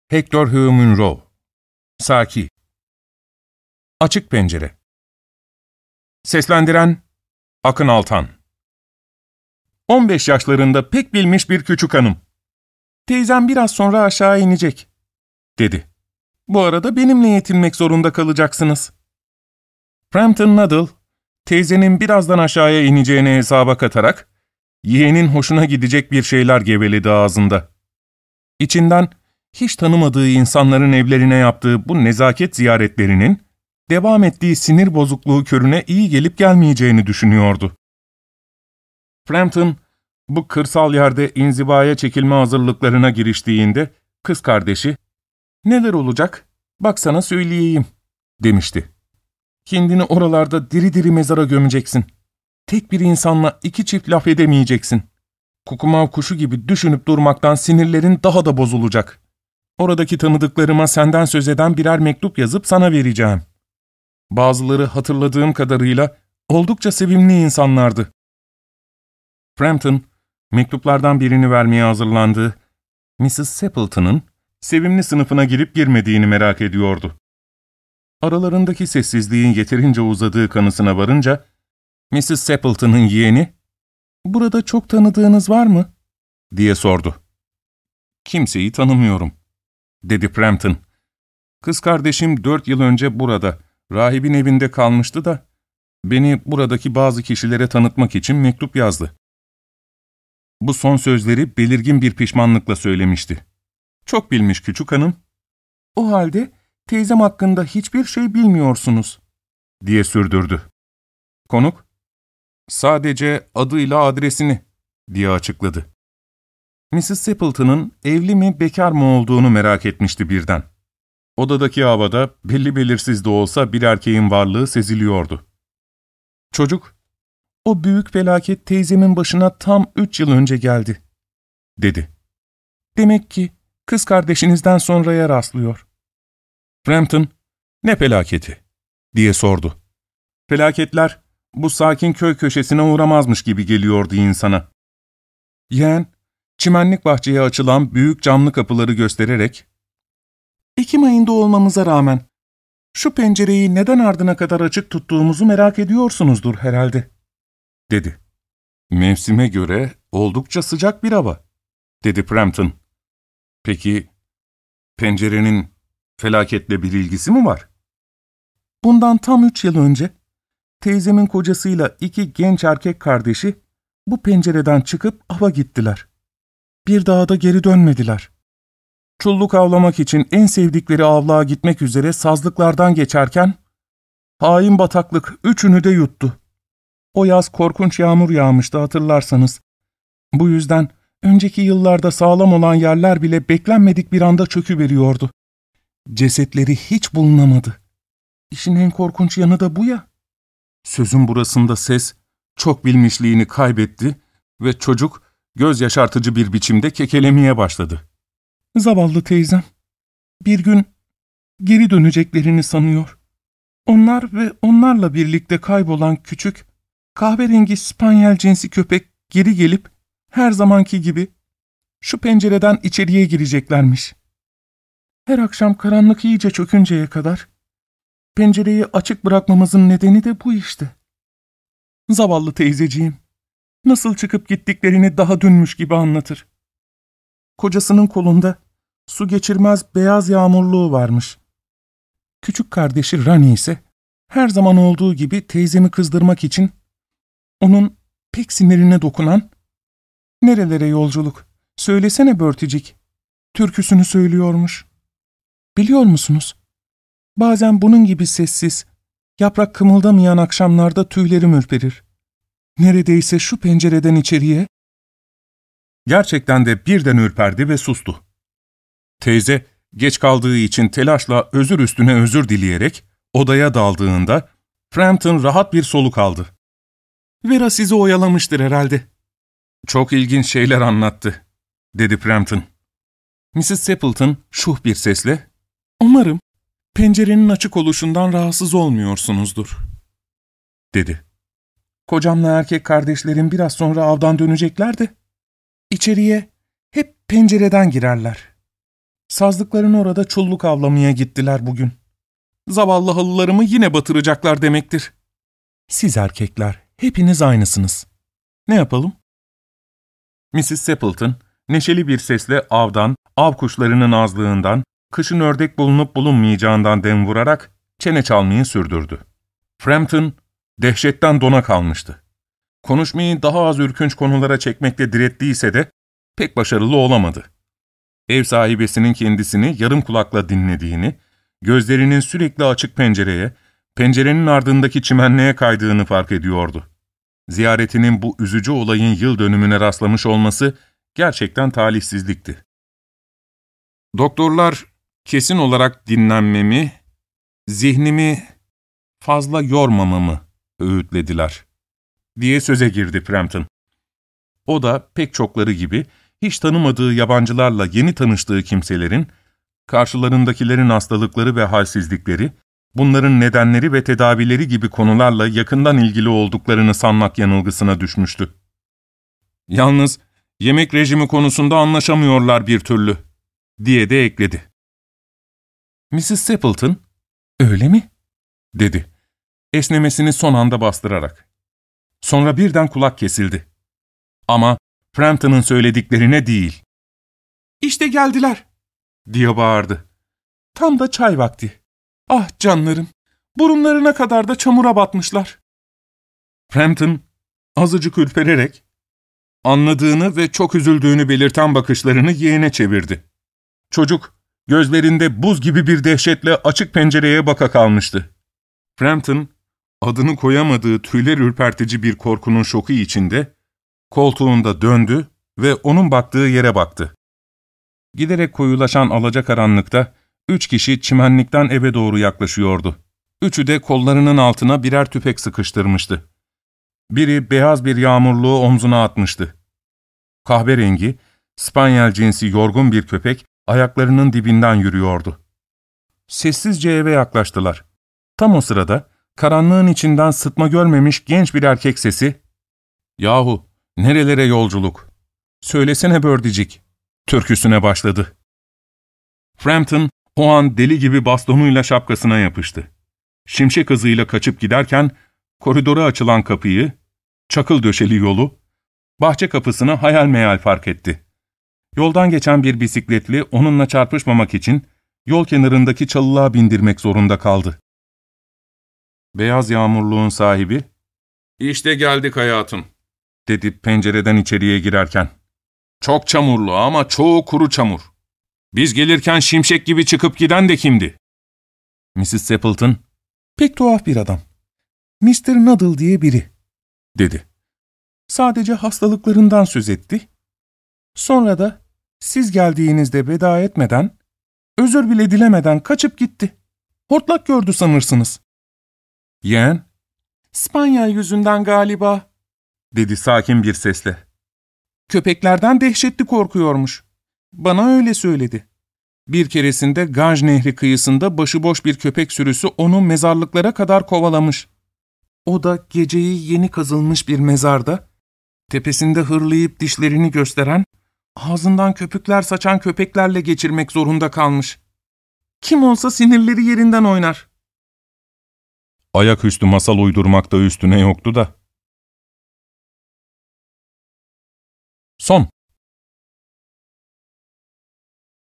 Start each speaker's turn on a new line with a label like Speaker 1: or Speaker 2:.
Speaker 1: Hector Hugh Munro. Saki. Açık Pencere. Seslendiren Akın Altan. 15 yaşlarında pek bilmiş bir küçük hanım. "Teyzem biraz sonra aşağı inecek," dedi. "Bu arada benimle yetinmek zorunda kalacaksınız." Frampton Noodle, teyzenin birazdan aşağıya ineceğini hesaba katarak, yeğenin hoşuna gidecek bir şeyler geveledi ağzında. İçinden, hiç tanımadığı insanların evlerine yaptığı bu nezaket ziyaretlerinin, devam ettiği sinir bozukluğu körüne iyi gelip gelmeyeceğini düşünüyordu. Frampton, bu kırsal yerde inzivaya çekilme hazırlıklarına giriştiğinde, kız kardeşi, "Neler olacak, bak sana söyleyeyim," demişti. "Kendini oralarda diri diri mezara gömeceksin. Tek bir insanla 2 çift laf edemeyeceksin. Kukumav kuşu gibi düşünüp durmaktan sinirlerin daha da bozulacak. Oradaki tanıdıklarıma senden söz eden birer mektup yazıp sana vereceğim. Bazıları hatırladığım kadarıyla oldukça sevimli insanlardı." Frampton, mektuplardan birini vermeye hazırlandığı Mrs. Stapleton'ın sevimli sınıfına girip girmediğini merak ediyordu. Aralarındaki sessizliğin yeterince uzadığı kanısına varınca, Mrs. Stapleton'ın yeğeni, "Burada çok tanıdığınız var mı?" diye sordu. "Kimseyi tanımıyorum," dedi Frampton. "Kız kardeşim 4 yıl önce burada, rahibin evinde kalmıştı da, beni buradaki bazı kişilere tanıtmak için mektup yazdı." Bu son sözleri belirgin bir pişmanlıkla söylemişti. "Çok bilmiş küçük hanım." "O halde teyzem hakkında hiçbir şey bilmiyorsunuz," diye sürdürdü. Konuk, "Sadece adıyla adresini," diye açıkladı. Mrs. Stapleton'ın evli mi bekar mı olduğunu merak etmişti birden. Odadaki havada belli belirsiz de olsa bir erkeğin varlığı seziliyordu. Çocuk, "O büyük felaket teyzemin başına tam 3 yıl önce geldi," dedi. "Demek ki kız kardeşinizden sonraya rastlıyor." Frampton, "Ne felaketi?" diye sordu. Felaketler bu sakin köy köşesine uğramazmış gibi geliyordu insana. Yeğen, çimenlik bahçeye açılan büyük camlı kapıları göstererek, "Ekim ayında olmamıza rağmen şu pencereyi neden ardına kadar açık tuttuğumuzu merak ediyorsunuzdur herhalde," dedi. "Mevsime göre oldukça sıcak bir hava," dedi Frampton. "Peki, pencerenin felaketle bir ilgisi mi var?" "Bundan tam 3 yıl önce, teyzemin kocasıyla 2 genç erkek kardeşi bu pencereden çıkıp ava gittiler. Bir daha da geri dönmediler. Çulluk avlamak için en sevdikleri avlığa gitmek üzere sazlıklardan geçerken, hain bataklık 3'ünü de yuttu. O yaz korkunç yağmur yağmıştı hatırlarsanız. Bu yüzden önceki yıllarda sağlam olan yerler bile beklenmedik bir anda çöküveriyordu. Cesetleri hiç bulunamadı. İşin en korkunç yanı da bu ya." Sözün burasında ses çok bilmişliğini kaybetti ve çocuk göz yaşartıcı bir biçimde kekelemeye başladı. "Zavallı teyzem, bir gün geri döneceklerini sanıyor. Onlar ve onlarla birlikte kaybolan küçük, kahverengi spanyel cinsi köpek geri gelip her zamanki gibi şu pencereden içeriye gireceklermiş. Her akşam karanlık iyice çökünceye kadar pencereyi açık bırakmamızın nedeni de bu işte. Zavallı teyzeciğim, nasıl çıkıp gittiklerini daha dünmüş gibi anlatır. Kocasının kolunda su geçirmez beyaz yağmurluğu varmış. Küçük kardeşi Rani ise her zaman olduğu gibi teyzemi kızdırmak için onun pek sinirine dokunan 'Nerelere yolculuk, söylesene Börticik' türküsünü söylüyormuş. Biliyor musunuz? Bazen bunun gibi sessiz, yaprak kımıldamayan akşamlarda tüylerim ürperir. Neredeyse şu pencereden içeriye..." Gerçekten de birden ürperdi ve sustu. Teyze, geç kaldığı için telaşla özür üstüne özür dileyerek odaya daldığında Frampton rahat bir soluk aldı. "Vera sizi oyalamıştır herhalde." "Çok ilginç şeyler anlattı," dedi Frampton. Mrs. Stapleton şuh bir sesle, "Umarım pencerenin açık oluşundan rahatsız olmuyorsunuzdur," dedi. "Kocamla erkek kardeşlerim biraz sonra avdan dönecekler de, içeriye hep pencereden girerler. Sazlıkların orada çulluk avlamaya gittiler bugün. Zavallı halılarımı yine batıracaklar demektir. Siz erkekler, hepiniz aynısınız. Ne yapalım? Mrs. Stapleton, neşeli bir sesle avdan, av kuşlarının azlığından, kışın ördek bulunup bulunmayacağından dem vurarak çene çalmayı sürdürdü. Frampton, dehşetten dona kalmıştı. Konuşmayı daha az ürkünç konulara çekmekle direttiyse de pek başarılı olamadı. Ev sahibesinin kendisini yarım kulakla dinlediğini, gözlerinin sürekli açık pencereye, pencerenin ardındaki çimenliğe kaydığını fark ediyordu. Ziyaretinin bu üzücü olayın yıl dönümüne rastlamış olması gerçekten talihsizlikti. Doktorlar kesin olarak dinlenmemi, zihnimi fazla yormamamı öğütlediler, diye söze girdi Frampton. O da pek çokları gibi hiç tanımadığı yabancılarla yeni tanıştığı kimselerin, karşılarındakilerin hastalıkları ve halsizlikleri, bunların nedenleri ve tedavileri gibi konularla yakından ilgili olduklarını sanmak yanılgısına düşmüştü. Yalnız yemek rejimi konusunda anlaşamıyorlar bir türlü, diye de ekledi. Mrs. Stapleton, öyle mi? Dedi, esnemesini son anda bastırarak. Sonra birden kulak kesildi. Ama Frampton'ın söylediklerine değil. "İşte geldiler!" diye bağırdı. "Tam da çay vakti. Ah canlarım, burunlarına kadar da çamura batmışlar." Frampton, azıcık ürpererek, anladığını ve çok üzüldüğünü belirten bakışlarını yeğene çevirdi. Çocuk, gözlerinde buz gibi bir dehşetle açık pencereye baka kalmıştı. Frampton, adını koyamadığı tüyler ürpertici bir korkunun şoku içinde, koltuğunda döndü ve onun baktığı yere baktı. Giderek koyulaşan alacakaranlıkta 3 kişi çimenlikten eve doğru yaklaşıyordu. Üçü de kollarının altına birer tüfek sıkıştırmıştı. Biri beyaz bir yağmurluğu omzuna atmıştı. Kahverengi, spanyel cinsi yorgun bir köpek ayaklarının dibinden yürüyordu. Sessizce eve yaklaştılar. Tam o sırada karanlığın içinden sıtma görmemiş genç bir erkek sesi, "Yahu, nerelere yolculuk? Söylesene Birdicik," türküsüne başladı. Frampton o an deli gibi bastonuyla şapkasına yapıştı. Şimşek hızıyla kaçıp giderken koridora açılan kapıyı, çakıl döşeli yolu, bahçe kapısını hayal meyal fark etti. Yoldan geçen bir bisikletli onunla çarpışmamak için yol kenarındaki çalılığa bindirmek zorunda kaldı. Beyaz yağmurluğun sahibi, "İşte geldik hayatım," dedi pencereden içeriye girerken. "Çok çamurlu ama çoğu kuru çamur. Biz gelirken şimşek gibi çıkıp giden de kimdi?" Mrs. Stapleton, "Pek tuhaf bir adam. Mr. Noodle diye biri," dedi. "Sadece hastalıklarından söz etti. Sonra da siz geldiğinizde veda etmeden, özür bile dilemeden kaçıp gitti. Hortlak gördü sanırsınız." "Yeğen?" "Spanyol yüzünden galiba," dedi sakin bir sesle. "Köpeklerden dehşetli korkuyormuş. Bana öyle söyledi. Bir keresinde Ganj Nehri kıyısında başıboş bir köpek sürüsü onu mezarlıklara kadar kovalamış. O da geceyi yeni kazılmış bir mezarda, tepesinde hırlayıp dişlerini gösteren, ağzından köpükler saçan köpeklerle geçirmek zorunda kalmış. Kim olsa sinirleri yerinden oynar." Ayaküstü masal uydurmakta üstüne yoktu da. Son